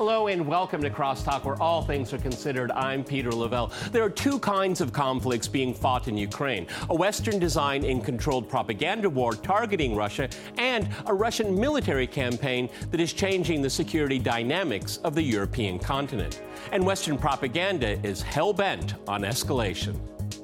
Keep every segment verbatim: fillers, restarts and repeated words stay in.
Hello and welcome to Crosstalk, where all things are considered. I'm Peter Lavelle. There are two kinds of conflicts being fought in Ukraine: a Western design and controlled propaganda war targeting Russia, and a Russian military campaign that is changing the security dynamics of the European continent. And Western propaganda is hell-bent on escalation.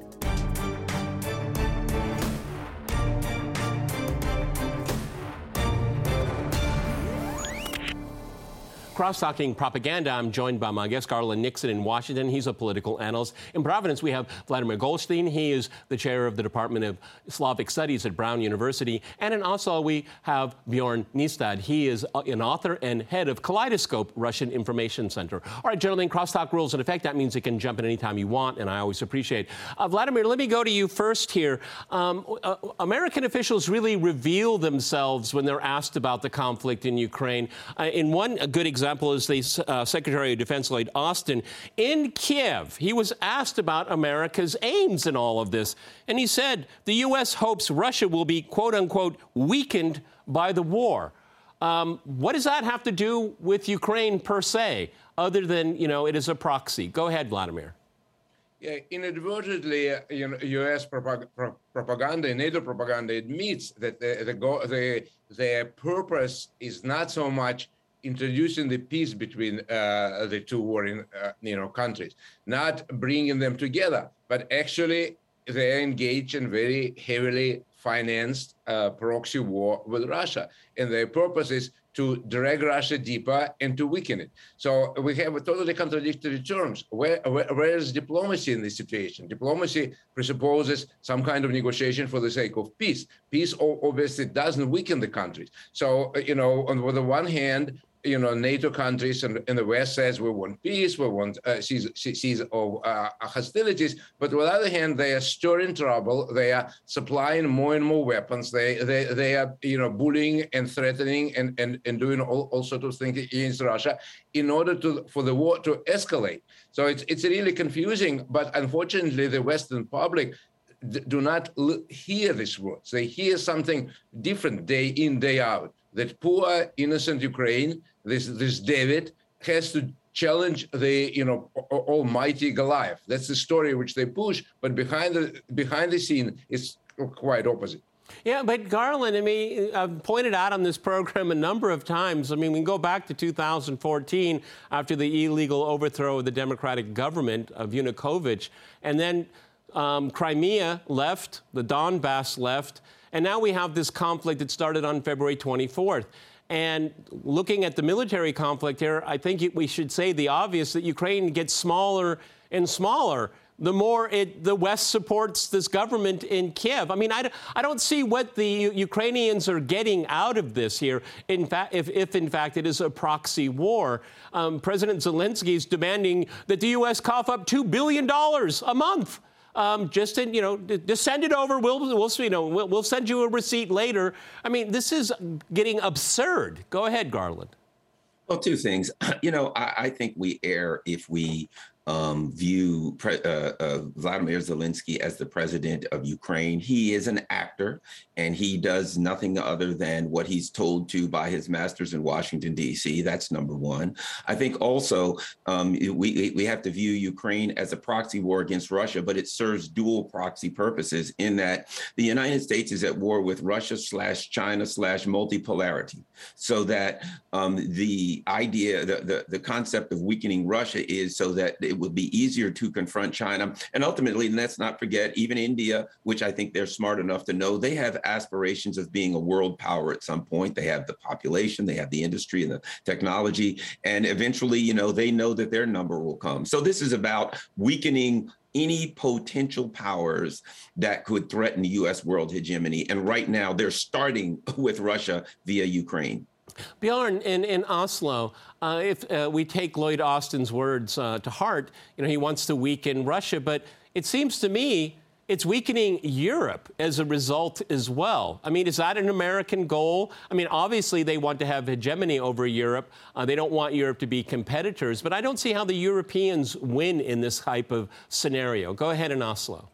Cross-talking propaganda. I'm joined by my guest, Garland Nixon, in Washington. He's a political analyst. In Providence, we have Vladimir Goldstein. He is the chair of the Department of Slavic Studies at Brown University. And in Oslo, we have Bjorn Nystad. He is an author and head of Kaleidoscope Russian Information Center. All right, gentlemen, crosstalk rules in effect. That means you can jump in anytime you want, and I always appreciate it. Uh, Vladimir, let me go to you first here. Um, uh, American officials really reveal themselves when they're asked about the conflict in Ukraine. Uh, in one a good example, is the uh, Secretary of Defense Lloyd Austin in Kiev. He was asked about America's aims in all of this, and he said the U S hopes Russia will be, quote unquote, weakened by the war. Um, what does that have to do with Ukraine per se, other than, you know, it is a proxy? Go ahead, Vladimir. Yeah, inadvertently, uh, you know, U S propag pro propaganda, NATO propaganda admits that the the, go the the purpose is not so much introducing the peace between uh, the two warring, uh, you know, countries, not bringing them together, but actually they engage in very heavily financed uh, proxy war with Russia, and their purpose is to drag Russia deeper and to weaken it. So we have a totally contradictory terms. Where, where, where is diplomacy in this situation? Diplomacy presupposes some kind of negotiation for the sake of peace. Peace obviously doesn't weaken the countries. So, you know, on the one hand, you know, NATO countries and in the West says we want peace, we want uh, cease, cease of uh, hostilities. But on the other hand, they are stirring trouble. They are supplying more and more weapons. They they they are, you know, bullying and threatening and and, and doing all, all sorts of things against Russia in order to for the war to escalate. So it's it's really confusing. But unfortunately, the Western public do not hear these words. They hear something different day in, day out. That poor, innocent Ukraine, this this David, has to challenge the, you know, almighty Goliath. That's the story which they push, but behind the behind the scene, it's quite opposite. Yeah, but Garland, I mean, I've pointed out on this program a number of times. I mean, we can go back to two thousand fourteen after the illegal overthrow of the democratic government of Yanukovych, and then um, Crimea left, the Donbass left. And now we have this conflict that started on February twenty-fourth. And looking at the military conflict here, I think we should say the obvious, that Ukraine gets smaller and smaller the more it, the West supports this government in Kiev. I mean, I, I don't see what the Ukrainians are getting out of this here, in fact, if, if in fact it is a proxy war. Um, President Zelensky is demanding that the U S cough up two billion dollars a month. Um, just in, you know, just send it over. We'll, we'll, you know, we'll, we'll send you a receipt later. I mean, this is getting absurd. Go ahead, Garland. Well, two things. You know, I, I think we err if we um, view pre- uh, uh, Vladimir Zelensky as the president of Ukraine. He is an actor, and he does nothing other than what he's told to by his masters in Washington, D C. That's number one. I think also um, we, we have to view Ukraine as a proxy war against Russia, but it serves dual proxy purposes in that the United States is at war with Russia slash China slash multipolarity. So that um, the idea, the, the, the concept of weakening Russia is so that it would be easier to confront China. And ultimately, and let's not forget, even India, which I think they're smart enough to know, they have aspirations of being a world power at some point. They have the population, they have the industry and the technology. And eventually, you know, they know that their number will come. So this is about weakening any potential powers that could threaten the U S world hegemony. And right now, they're starting with Russia via Ukraine. Bjorn, in, in Oslo, uh, if uh, we take Lloyd Austin's words uh, to heart, you know, he wants to weaken Russia, but it seems to me it's weakening Europe as a result as well. I mean, is that an American goal? I mean, obviously they want to have hegemony over Europe. Uh, they don't want Europe to be competitors, but I don't see how the Europeans win in this type of scenario. Go ahead in Oslo.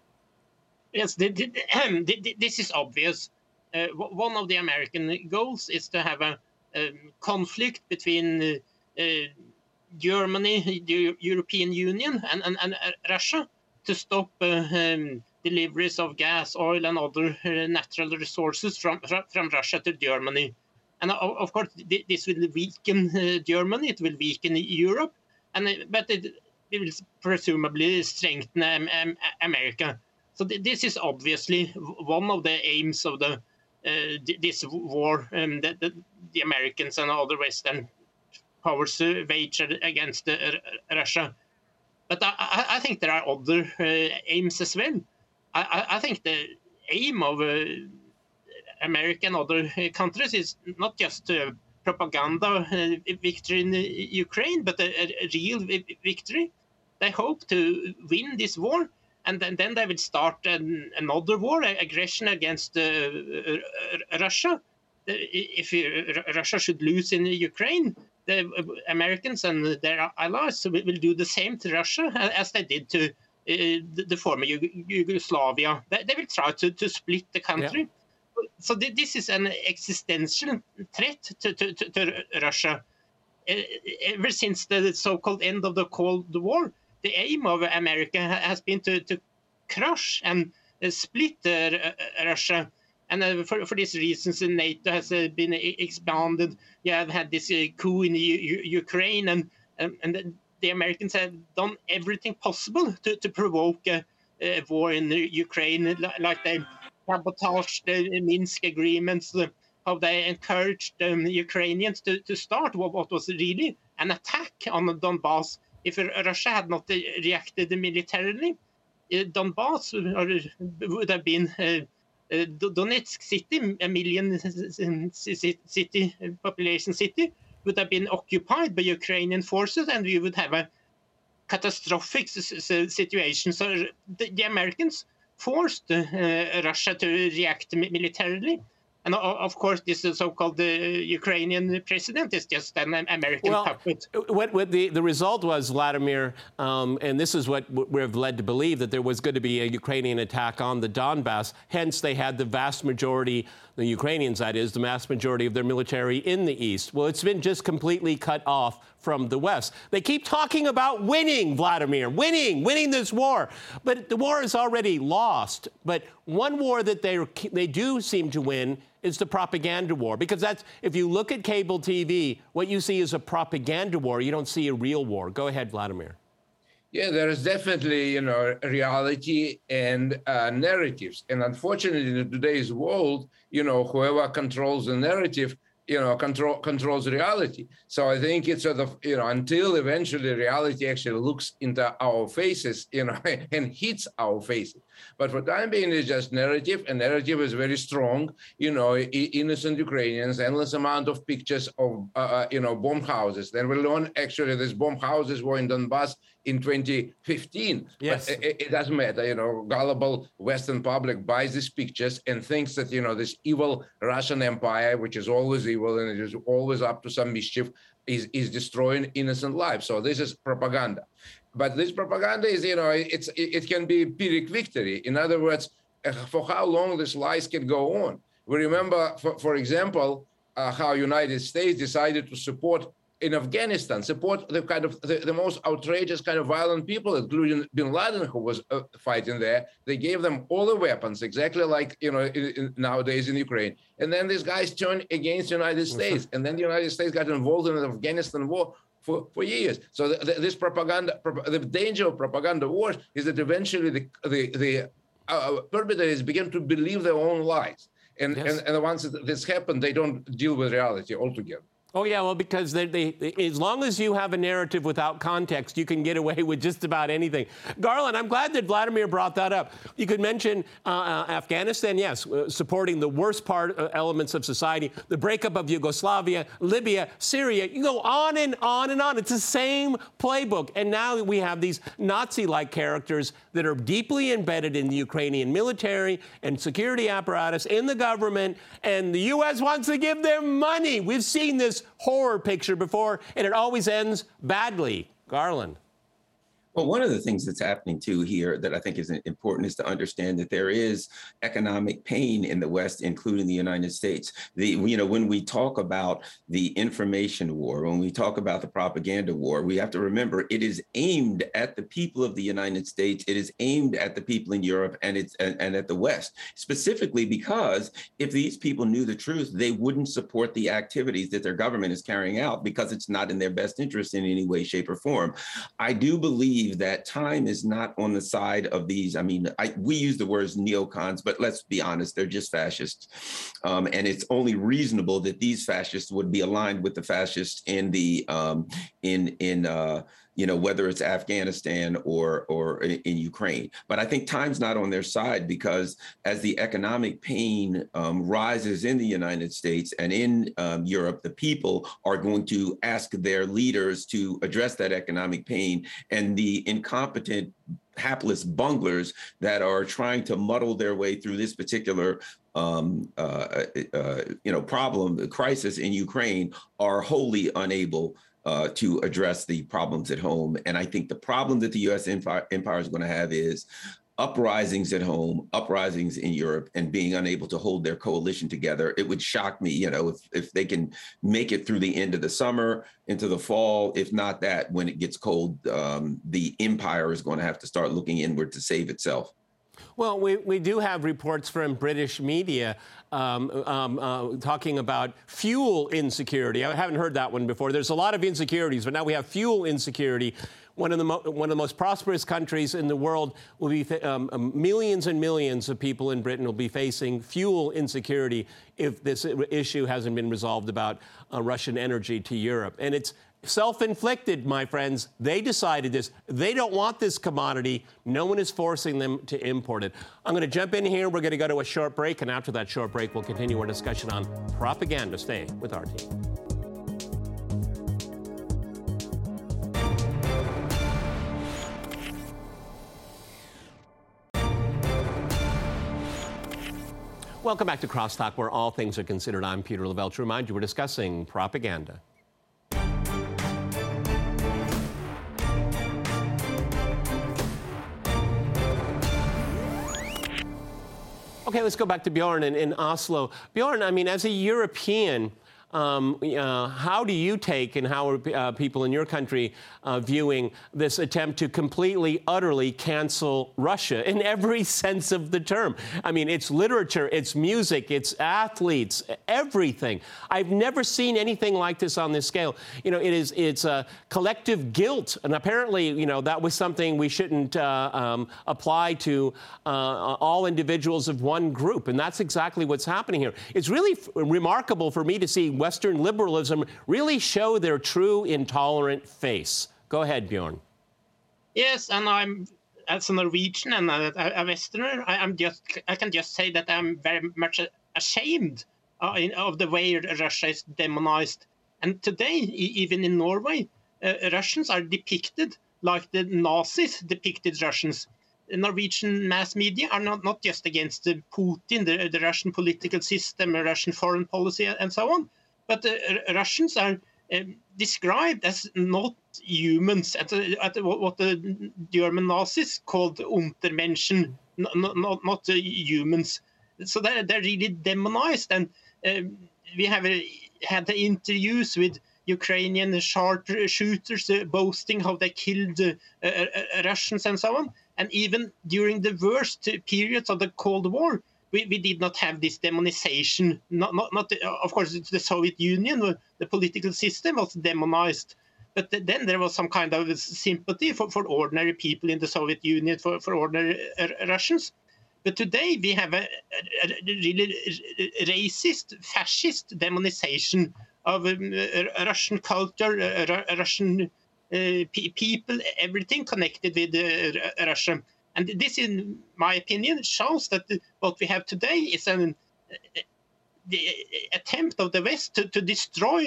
Yes, the, the, um, the, this is obvious. Uh, one of the American goals is to have a Um, conflict between uh, uh, Germany, the European Union, and, and, and uh, Russia to stop uh, um, deliveries of gas, oil, and other uh, natural resources from, from Russia to Germany. And uh, of course, this will weaken uh, Germany, it will weaken Europe, and uh, but it, it will presumably strengthen um, um, America. So th this is obviously one of the aims of the uh, this war um, that the, the Americans and other Western powers uh, wage against uh, Russia. But I, I think there are other uh, aims as well. I, I think the aim of uh, America and other countries is not just uh, propaganda uh, victory in Ukraine, but a, a real victory. They hope to win this war, and then, then they will start an, another war, aggression against uh, Russia. If uh, Russia should lose in Ukraine, the Americans and their allies will do the same to Russia as they did to uh, the, the former Yugoslavia. They, they will try to, to split the country. Yeah. So th this is an existential threat to, to, to, to Russia. Uh, ever since the so-called end of the Cold War, the aim of America has been to, to crush and uh, split uh, Russia. And uh, for, for these reasons, NATO has uh, been expanded. You have had this uh, coup in U Ukraine, and, um, and the Americans have done everything possible to, to provoke a, a war in Ukraine, like they sabotaged the Minsk agreements, uh, how they encouraged um, Ukrainians to, to start what, what was really an attack on Donbass. If Russia had not reacted militarily, uh, Donbass would have been uh, uh, Donetsk city, a million city population city, would have been occupied by Ukrainian forces, and we would have a catastrophic situation. So the, the Americans forced uh, Russia to react militarily. And of course, this so-called uh, Ukrainian president is just an American well, puppet. What, what the, the result was, Vladimir, um, and this is what we're led to believe, that there was going to be a Ukrainian attack on the Donbass. Hence, they had the vast majority, the Ukrainians, that is, the vast majority of their military in the east. Well, it's been just completely cut off from the West. They keep talking about winning, Vladimir, winning, winning this war. But the war is already lost. But one war that they, they do seem to win is the propaganda war. Because that's, if you look at cable T V, what you see is a propaganda war. You don't see a real war. Go ahead, Vladimir. Yeah, there is definitely, you know, reality and uh, narratives. And unfortunately, in today's world, you know, whoever controls the narrative, you know, control controls reality. So I think it's sort of, you know, until eventually reality actually looks into our faces, you know, and hits our faces. But for the time being, it's just narrative, and narrative is very strong. You know, innocent Ukrainians, endless amount of pictures of, uh, you know, bomb houses. Then we learn actually these bomb houses were in Donbass in twenty fifteen. Yes. But it, it doesn't matter, you know, gullible Western public buys these pictures and thinks that, you know, this evil Russian Empire, which is always evil and it is always up to some mischief, is, is destroying innocent lives. So this is propaganda. But this propaganda is, you know, it's it can be Pyrrhic victory. In other words, for how long these lies can go on. We remember, for, for example, uh, how United States decided to support in Afghanistan, support the kind of the, the most outrageous kind of violent people, including Bin Laden, who was uh, fighting there. They gave them all the weapons, exactly like, you know, in, in, nowadays in Ukraine. And then these guys turned against the United States, and then the United States got involved in the Afghanistan war for, for years. So the, the, this propaganda, the danger of propaganda wars is that eventually the the, the uh, perpetrators begin to believe their own lies, and, yes. and and the ones that this happened, they don't deal with reality altogether. Oh, yeah, well, because they, they, as long as you have a narrative without context, you can get away with just about anything. Garland, I'm glad that Vladimir brought that up. You could mention uh, uh, Afghanistan, yes, uh, supporting the worst part uh, elements of society, the breakup of Yugoslavia, Libya, Syria. You go on and on and on. It's the same playbook. And now we have these Nazi-like characters that are deeply embedded in the Ukrainian military and security apparatus, in the government, and the U S wants to give them money. We've seen this horror picture before, and it always ends badly. Garland. Well, one of the things that's happening too here that I think is important is to understand that there is economic pain in the West, including the United States. The, you know, when we talk about the information war, when we talk about the propaganda war, we have to remember it is aimed at the people of the United States. It is aimed at the people in Europe and it's and, and at the West, specifically because if these people knew the truth, they wouldn't support the activities that their government is carrying out because it's not in their best interest in any way, shape, or form. I do believe that time is not on the side of these. I mean, I, we use the words neocons, but let's be honest, they're just fascists. Um, and it's only reasonable that these fascists would be aligned with the fascists in the um, in in uh, you know, whether it's Afghanistan or or in, in Ukraine. But I think time's not on their side because as the economic pain um, rises in the United States and in um, Europe, the people are going to ask their leaders to address that economic pain, and the incompetent, hapless bunglers that are trying to muddle their way through this particular um, uh, uh, you know, problem, the crisis in Ukraine are wholly unable Uh, to address the problems at home. And I think the problem that the U S empire, empire is going to have is uprisings at home, uprisings in Europe, and being unable to hold their coalition together. It would shock me, you know, if, if they can make it through the end of the summer, into the fall. If not that, when it gets cold, um, the empire is going to have to start looking inward to save itself. Well, we, we do have reports from British media um, um, uh, talking about fuel insecurity. I haven't heard that one before. There's a lot of insecurities, but now we have fuel insecurity. One of the mo- one of the most prosperous countries in the world will be th- um, millions and millions of people in Britain will be facing fuel insecurity if this issue hasn't been resolved about uh, Russian energy to Europe. And it's self-inflicted, my friends. They decided this. They don't want this commodity. No one is forcing them to import it. I'm going to jump in here. We're going to go to a short break. And after that short break, we'll continue our discussion on propaganda. Stay with our team. Welcome back to Crosstalk, where all things are considered. I'm Peter Lavelle. To remind you, we're discussing propaganda. Okay, let's go back to Bjorn in, in Oslo. Bjorn, I mean, as a European, um, uh, how do you take and how are uh, people in your country uh, viewing this attempt to completely, utterly cancel Russia in every sense of the term? I mean, it's literature, it's music, it's athletes, everything. I've never seen anything like this on this scale. You know, it is it's a collective guilt, and apparently, you know, that was something we shouldn't uh, um, apply to uh, all individuals of one group, and that's exactly what's happening here. It's really f- remarkable for me to see Western liberalism really show their true intolerant face. Go ahead, Bjorn. Yes, and I'm, as a Norwegian and a, a Westerner, I, I'm just, I can just say that I'm very much ashamed uh, in, of the way Russia is demonized. And today, e- even in Norway, uh, Russians are depicted like the Nazis depicted Russians. The Norwegian mass media are not, not just against the Putin, the, the Russian political system, the Russian foreign policy, and so on, but the uh, Russians are uh, described as not humans, at, at what the German Nazis called Untermenschen, not, not, not uh, humans. So they're, they're really demonized. And uh, we have uh, had the interviews with Ukrainian sharpshooters uh, boasting how they killed uh, uh, uh, Russians and so on. And even during the worst periods of the Cold War, we, we did not have this demonization. Not, not, not the, of course, the Soviet Union, the political system was demonized. But then there was some kind of sympathy for, for ordinary people in the Soviet Union, for, for ordinary uh, Russians. But today we have a, a, a really racist, fascist demonization of um, uh, Russian culture, uh, Russian uh, pe- people, everything connected with uh, Russia. And this, in my opinion, shows that what we have today is an uh, the attempt of the West to, to destroy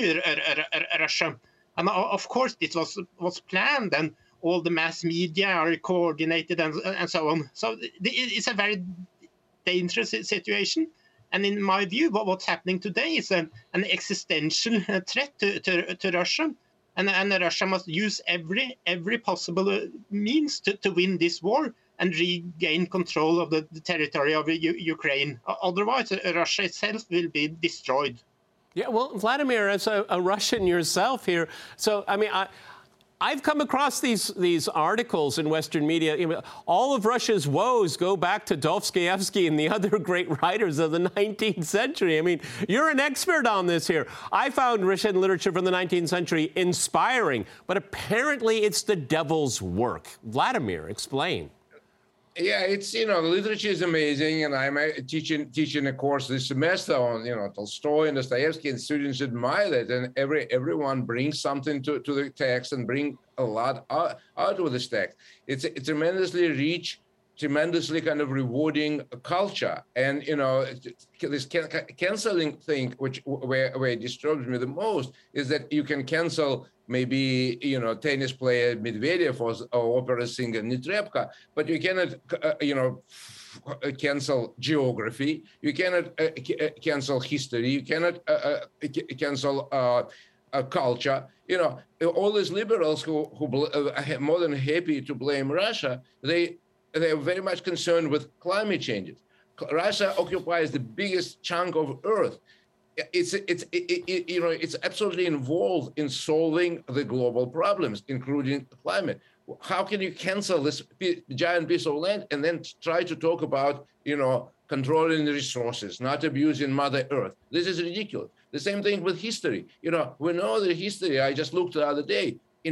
Russia. And of course, this was was planned, and all the mass media are coordinated and, and so on. So it's a very dangerous situation. And in my view, what, what's happening today is an, an existential threat to, to, to Russia. and, and Russia must use every every possible means to, to win this war and regain control of the, the territory of U Ukraine. Otherwise, Russia itself will be destroyed. Yeah, well, Vladimir, as a, a Russian yourself here, so, I mean, I... I've come across these these articles in Western media. You know, all of Russia's woes go back to Dostoevsky and the other great writers of the nineteenth century. I mean, you're an expert on this here. I found Russian literature from the nineteenth century inspiring, but apparently it's the devil's work. Vladimir, explain. Yeah, it's, you know, the literature is amazing, and I'm teaching teaching a course this semester on, you know, Tolstoy and Dostoevsky, and students admire that, and every everyone brings something to, to the text and bring a lot out, out of this text. It's a, a tremendously rich, tremendously kind of rewarding culture, and, you know, this can, canceling thing, which where, where it disturbs me the most, is that you can cancel maybe, you know, tennis player Medvedev or, or opera singer Netrebko, but you cannot, uh, you know, cancel geography. You cannot uh, cancel history. You cannot uh, uh, cancel uh, uh, culture. You know, all these liberals who who are more than happy to blame Russia, they they are very much concerned with climate changes. Russia occupies the biggest chunk of Earth. It's it's it, it, you know it's absolutely involved in solving the global problems, including climate. How can you cancel this giant piece of land and then try to talk about, you know, controlling the resources, not abusing Mother Earth? This is ridiculous. The same thing with history. You know, we know the history. I just looked the other day. In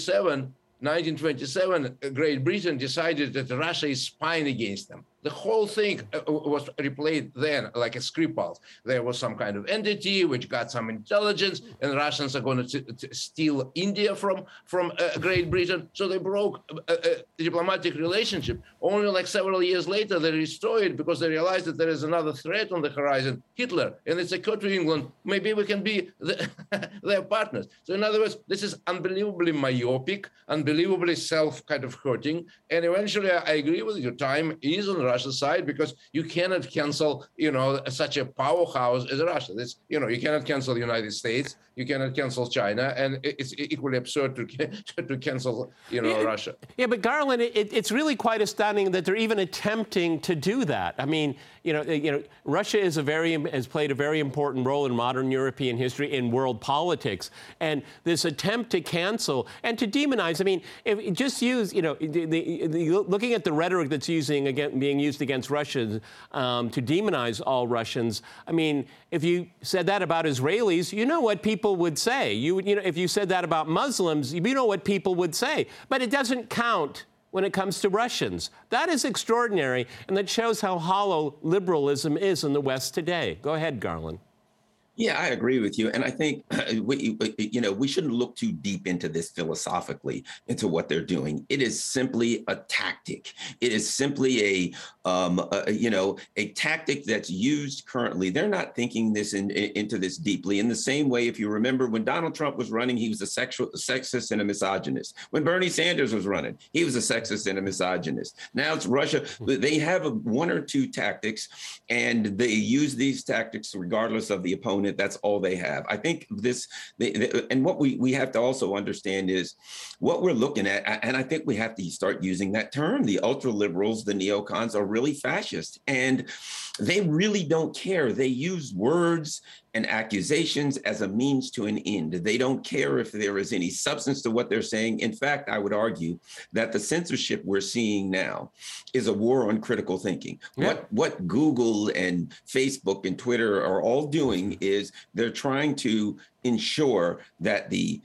nineteen twenty-seven, Great Britain decided that Russia is spying against them. The whole thing was replayed then like a Skripal. There was some kind of entity which got some intelligence, and Russians are going to, to steal India from from uh, Great Britain. So they broke a, a diplomatic relationship. Only like several years later, they restored it because they realized that there is another threat on the horizon, Hitler, and it's occurred to England, maybe we can be the, their partners. So in other words, this is unbelievably myopic, unbelievably self kind of hurting, and eventually I, I agree with you. Time is on Russia's side because you cannot cancel, you know, such a powerhouse as Russia. This, you know, you cannot cancel the United States, you cannot cancel China, and it's equally absurd to to cancel, you know, yeah, Russia. Yeah, but Garland, it, it's really quite astounding that they're even attempting to do that. I mean, you know, you know, Russia is a very has played a very important role in modern European history, in world politics, and this attempt to cancel and to demonize. I mean, if just use, you know, the, the, the, looking at the rhetoric that's using again being used against Russians um, to demonize all Russians. I mean, if you said that about Israelis, you know what people would say. You would, you know, if you said that about Muslims, you know what people would say. But it doesn't count when it comes to Russians. That is extraordinary, and that shows how hollow liberalism is in the West today. Go ahead, Garland. Yeah, I agree with you. And I think, we, you know, we shouldn't look too deep into this philosophically, into what they're doing. It is simply a tactic. It is simply a, um, a you know, a tactic that's used currently. They're not thinking this in, in, into this deeply. In the same way, if you remember, when Donald Trump was running, he was a sexual, sexist and a misogynist. When Bernie Sanders was running, he was a sexist and a misogynist. Now it's Russia. They have a, one or two tactics, and they use these tactics regardless of the opponent. That's all they have. I think this, they, they, and what we, we have to also understand is what we're looking at, and I think we have to start using that term. The ultra liberals, the neocons, are really fascist, and they really don't care. They use words and accusations as a means to an end. They don't care if there is any substance to what they're saying. In fact, I would argue that the censorship we're seeing now is a war on critical thinking. Yeah. What, what Google and Facebook and Twitter are all doing is they're trying to ensure that the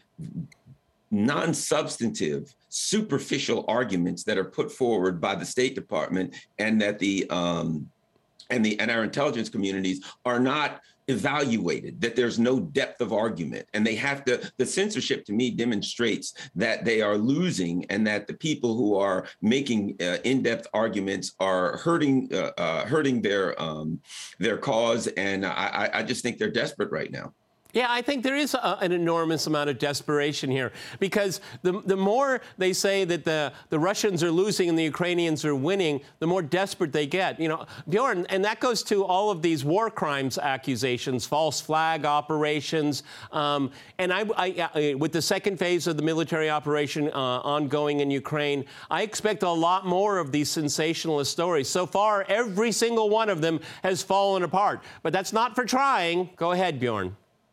non-substantive, superficial arguments that are put forward by the State Department and that the um, and the and our intelligence communities are not evaluated, that there's no depth of argument. And they have to, the censorship to me demonstrates that they are losing, and that the people who are making uh, in-depth arguments are hurting uh, uh, hurting their um, their cause. And I, I just think they're desperate right now. Yeah, I think there is a, an enormous amount of desperation here, because the the more they say that the, the Russians are losing and the Ukrainians are winning, the more desperate they get. You know, Bjorn, and that goes to all of these war crimes accusations, false flag operations, um, and I, I, I, with the second phase of the military operation uh, ongoing in Ukraine, I expect a lot more of these sensationalist stories. So far, every single one of them has fallen apart, but that's not for trying. Go ahead, Bjorn.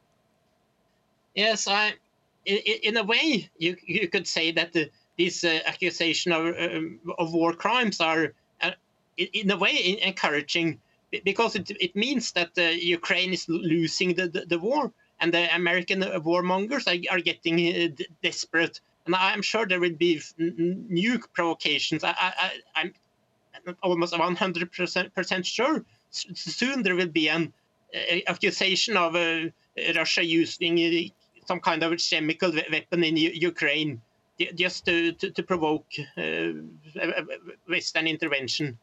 Yes, I, in, in a way, you you could say that the, these uh, accusations of, um, of war crimes are, uh, in, in a way, encouraging, because it, it means that uh, Ukraine is losing the, the, the war, and the American warmongers are, are getting uh, desperate. And I'm sure there will be new provocations. I, I, I'm almost one hundred percent sure soon there will be an uh, accusation of uh, Russia using uh, some kind of chemical weapon in U Ukraine, just to, to, to provoke uh, Western intervention.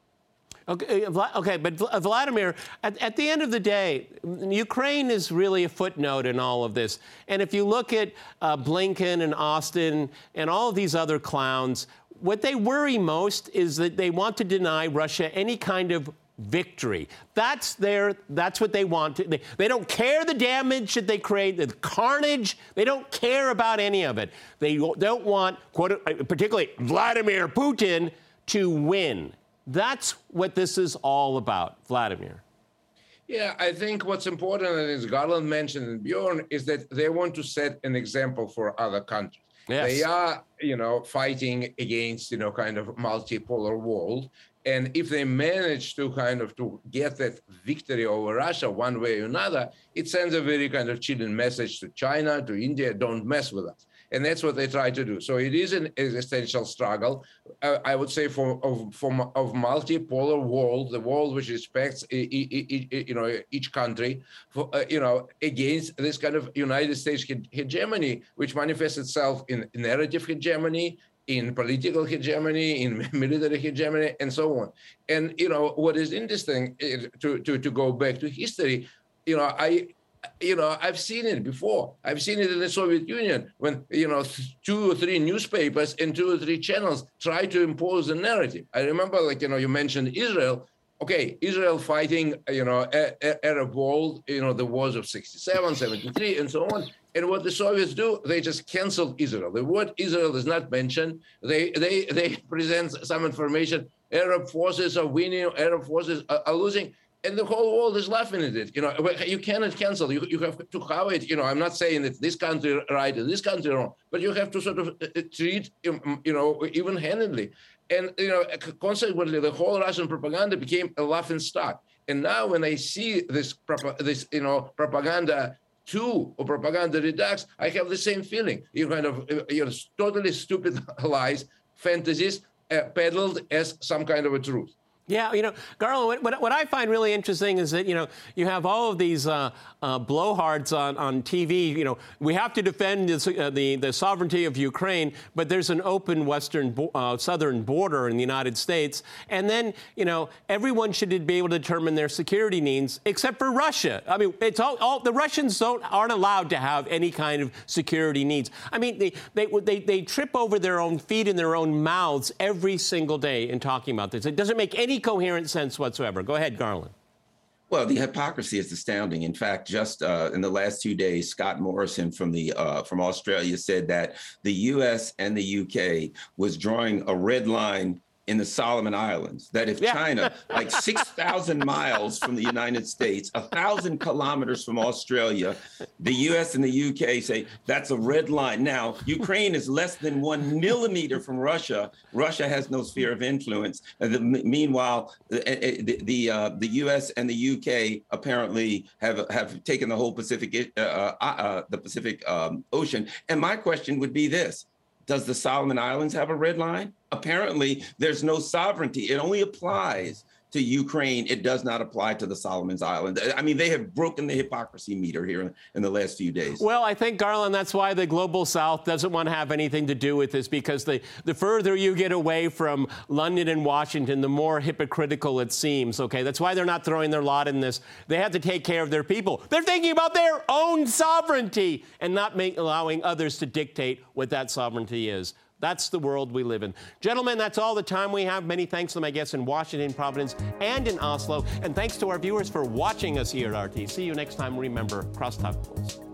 Okay, okay, but Vladimir, at, at the end of the day, Ukraine is really a footnote in all of this. And if you look at uh, Blinken and Austin and all of these other clowns, what they worry most is that they want to deny Russia any kind of victory. That's their, that's what they want. To, they, they don't care the damage that they create, the carnage. They don't care about any of it. They don't want, quote, particularly Vladimir Putin, to win. That's what this is all about, Vladimir. Yeah, I think what's important, and as Garland mentioned and Bjorn, is that they want to set an example for other countries. Yes. They are, you know, fighting against, you know, kind of multipolar world. And if they manage to kind of to get that victory over Russia one way or another, it sends a very kind of chilling message to China, to India, don't mess with us. And that's what they try to do. So it is an existential struggle, uh, I would say, for of, for of multipolar world, the world which respects e e e you know each country, for, uh, you know, against this kind of United States hegemony, which manifests itself in narrative hegemony, in political hegemony, in military hegemony, and so on. And you know what is interesting is to to to go back to history, you know, I. You know, I've seen it before. I've seen it in the Soviet Union when, you know, two or three newspapers and two or three channels try to impose a narrative. I remember, like, you know, you mentioned Israel. Okay, Israel fighting, you know, Arab world, you know, the wars of sixty-seven, seventy-three, and so on. And what the Soviets do, they just canceled Israel. The word Israel is not mentioned. They they they present some information. Arab forces are winning. Arab forces are, are losing. And the whole world is laughing at it. You know, you cannot cancel. You, you have to have it. You know, I'm not saying that this country right and this country wrong, but you have to sort of treat, you know, even-handedly. And, you know, consequently, the whole Russian propaganda became a laughing stock. And now when I see this, this you know, propaganda two or propaganda redux, I have the same feeling. You kind of, you know, totally stupid lies, fantasies, uh, peddled as some kind of a truth. Yeah, you know, Garland, what, what I find really interesting is that, you know, you have all of these uh, uh, blowhards on, on T V. You know, we have to defend this, uh, the, the sovereignty of Ukraine, but there's an open western, bo uh, southern border in the United States. And then, you know, everyone should be able to determine their security needs, except for Russia. I mean, it's all, all the Russians don't, aren't allowed to have any kind of security needs. I mean, they, they, they, they trip over their own feet in their own mouths every single day in talking about this. It doesn't make any coherent sense whatsoever. Go ahead, Garland. Well, the hypocrisy is astounding. In fact, just uh, in the last two days, Scott Morrison from the uh, from Australia said that the U S and the U K was drawing a red line in the Solomon Islands, that if yeah. China, like six thousand miles from the United States, one thousand kilometers from Australia, the U S and the U K say that's a red line. Now, Ukraine is less than one millimeter from Russia. Russia has no sphere of influence. Uh, the, meanwhile, the, the, the, uh, the U S and the U K apparently have, have taken the whole Pacific, uh, uh, uh, the Pacific um, Ocean. And my question would be this. Does the Solomon Islands have a red line? Apparently, there's no sovereignty. It only applies to to Ukraine, it does not apply to the Solomon Islands. I mean, they have broken the hypocrisy meter here in the last few days. Well, I think, Garland, that's why the Global South doesn't want to have anything to do with this, because the, the further you get away from London and Washington, the more hypocritical it seems, okay? That's why they're not throwing their lot in this. They have to take care of their people. They're thinking about their own sovereignty and not make, allowing others to dictate what that sovereignty is. That's the world we live in. Gentlemen, that's all the time we have. Many thanks to my guests in Washington, Providence, and in Oslo. And thanks to our viewers for watching us here at R T. See you next time. Remember, crosstalk rules.